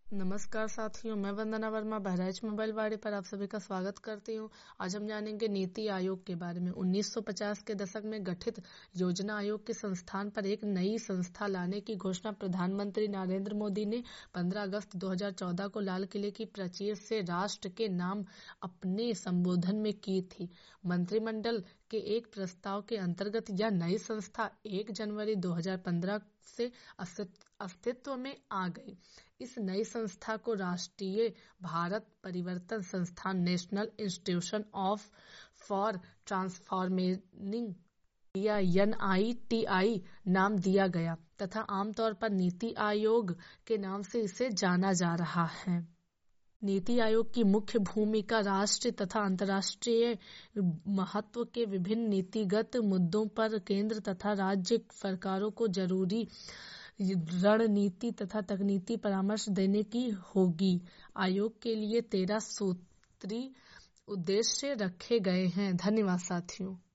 नमस्कार साथियों, मैं वंदना वर्मा बहराइच मोबाइल वाड़ी पर आप सभी का स्वागत करती हूँ। आज हम जानेंगे नीति आयोग के बारे में। 1950 के दशक में गठित योजना आयोग के संस्थान पर एक नई संस्था लाने की घोषणा प्रधानमंत्री नरेंद्र मोदी ने 15 अगस्त 2014 को लाल किले की प्राचीर से राष्ट्र के नाम अपने संबोधन में की थी। मंत्रिमंडल के एक प्रस्ताव के अंतर्गत यह नई संस्था 1 जनवरी 2015 से अस्तित्व में आ गई। इस नई संस्था को राष्ट्रीय भारत परिवर्तन संस्थान national institution of for transforming या NITI नाम दिया गया तथा आमतौर पर नीति आयोग के नाम से इसे जाना जा रहा है। नीति आयोग की मुख्य भूमिका राष्ट्रीय तथा अंतर्राष्ट्रीय महत्व के विभिन्न नीतिगत मुद्दों पर केंद्र तथा राज्य सरकारों को जरूरी रणनीति तथा तकनीकी परामर्श देने की होगी। आयोग के लिए 13 सूत्री उद्देश्य रखे गए हैं। धन्यवाद साथियों।